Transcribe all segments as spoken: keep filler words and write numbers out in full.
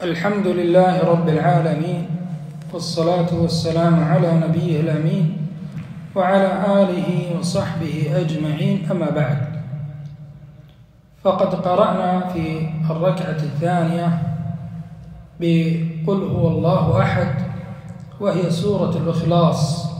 الحمد لله رب العالمين، والصلاة والسلام على نبيه الأمين وعلى آله وصحبه أجمعين، أما بعد. فقد قرأنا في الركعة الثانية بقل هو الله أحد، وهي سورة الإخلاص.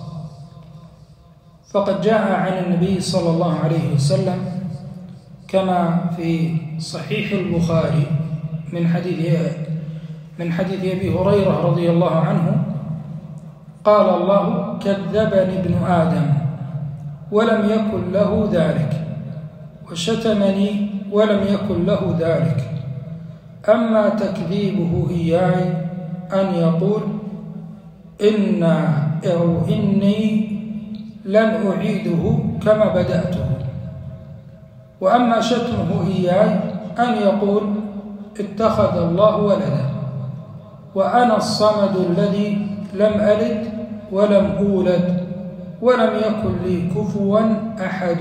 فقد جاء عن النبي صلى الله عليه وسلم كما في صحيح البخاري من حديث من حديث أبي هريرة رضي الله عنه قال: الله كذبني ابن آدم ولم يكن له ذلك، وشتمني ولم يكن له ذلك، أما تكذيبه إياي أن يقول إن أو إني لن أعيده كما بدأته، وأما شتمه إياي أن يقول اتخذ الله ولدا، وأنا الصمد الذي لم ألد ولم أولد ولم يكن لي كفوا أحد.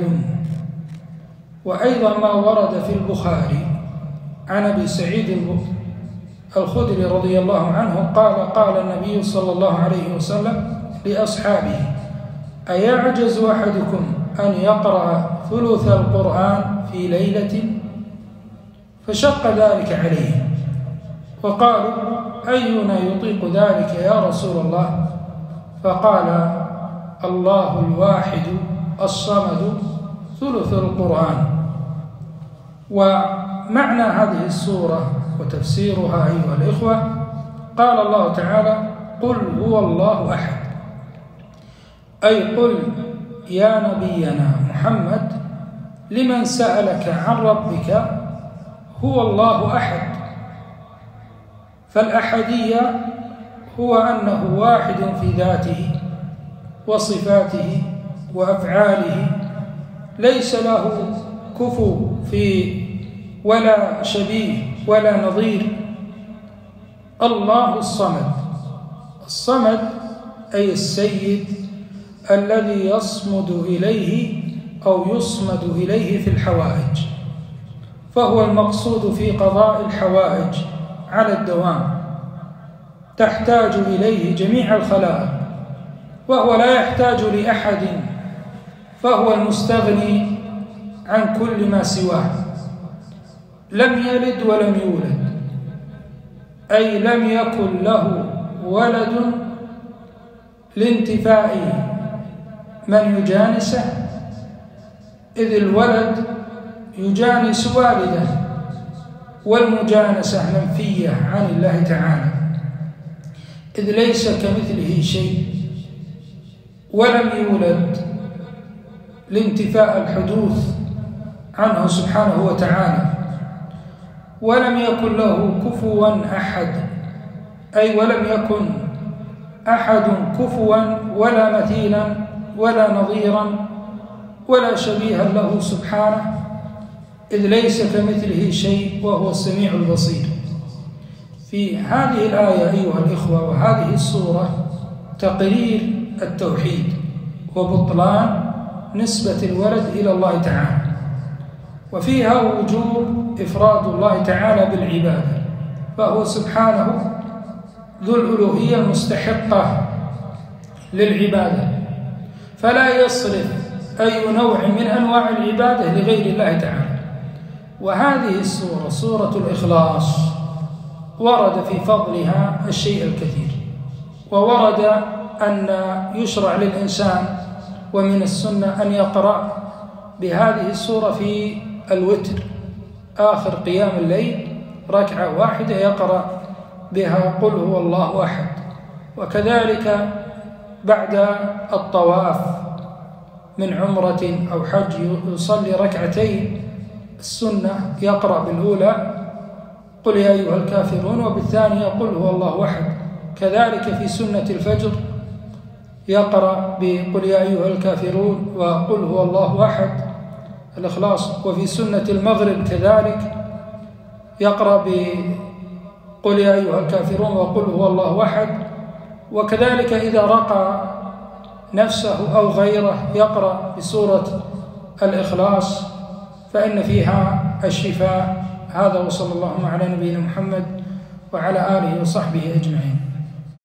وأيضا ما ورد في البخاري عن أبي سعيد الخدري رضي الله عنه قال: قال النبي صلى الله عليه وسلم لأصحابه: أيعجز أحدكم أن يقرأ ثلث القرآن في ليلة؟ فشق ذلك عليه، وقالوا: أينا يطيق ذلك يا رسول الله؟ فقال: الله الواحد الصمد ثلث القرآن. ومعنى هذه السورة وتفسيرها أيها الإخوة، قال الله تعالى: قل هو الله أحد، أي قل يا نبينا محمد لمن سألك عن ربك هو الله أحد. فالأحدية هو أنه واحد في ذاته وصفاته وأفعاله، ليس له كفو في ولا شبيه ولا نظير. الله الصمد، الصمد أي السيد الذي يصمد إليه أو يصمد إليه في الحوائج، فهو المقصود في قضاء الحوائج على الدوام، تحتاج إليه جميع الخلائق، وهو لا يحتاج لأحد، فهو المستغني عن كل ما سواه. لم يلد ولم يولد، أي لم يكن له ولد لانتفاء من يجانسه، إذ الولد يجانس والده، والمجانسة منفية عن الله تعالى، إذ ليس كمثله شيء، ولم يولد لانتفاء الحدوث عنه سبحانه وتعالى، ولم يكن له كفوا أحد، أي ولم يكن أحد كفوا ولا مثيلا ولا نظيرا ولا شبيها له سبحانه، إذ ليس كمثله شيء وهو السميع البصير. في هذه الآية أيها الإخوة وهذه السورة تقرير التوحيد وبطلان نسبة الولد إلى الله تعالى، وفيها وجوب إفراد الله تعالى بالعبادة، فهو سبحانه ذو الألوهية المستحقة للعبادة، فلا يصرف أي نوع من أنواع العبادة لغير الله تعالى. وهذه السورة سورة الإخلاص ورد في فضلها الشيء الكثير، وورد أن يشرع للإنسان ومن السنة أن يقرأ بهذه السورة في الوتر، آخر قيام الليل ركعة واحدة يقرأ بها قل هو الله أحد، وكذلك بعد الطواف من عمرة أو حج يصلي ركعتين السنة يقرأ بالأولى قل يا أيها الكافرون، وبالثانية قل هو الله أحد. كذلك في سنة الفجر يقرأ بقل يا أيها الكافرون وقل هو الله أحد الإخلاص. وفي سنة المغرب كذلك يقرأ بقل يا أيها الكافرون وقل هو الله أحد. وكذلك إذا رقى نفسه أو غيره يقرأ بسورة الإخلاص، فإن فيها الشفاء. هذا وصلى الله على نبينا محمد وعلى آله وصحبه أجمعين.